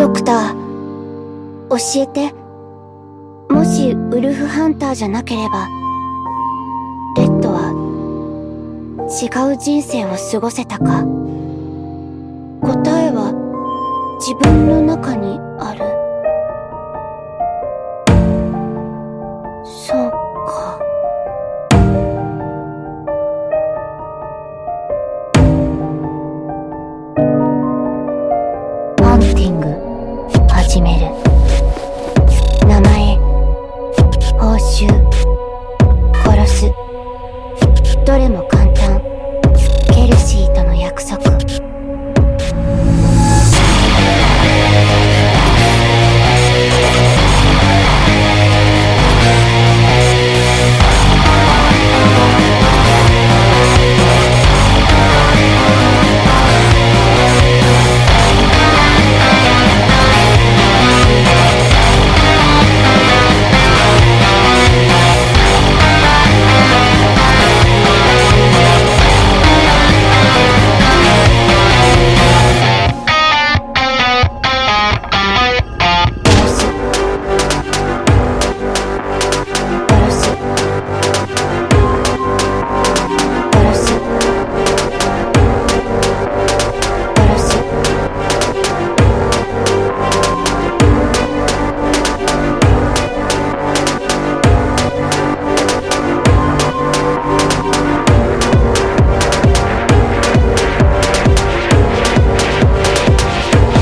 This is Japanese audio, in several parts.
ドクター、教えて。もしウルフハンターじゃなければ、レッドは違う人生を過ごせたか。答えは自分の中にある。そうか。ハンティング始める。名前、報酬、殺す。どれも簡単。ケルシーとの約束。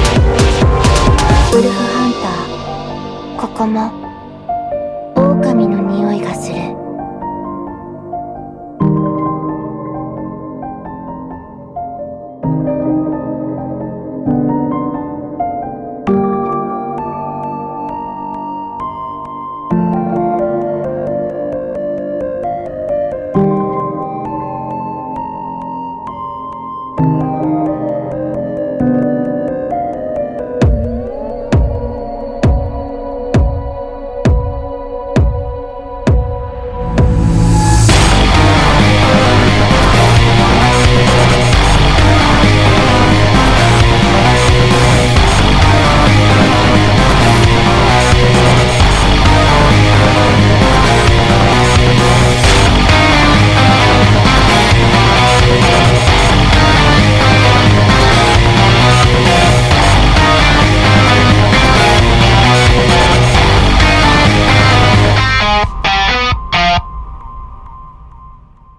ウルフハンター、ここも狼の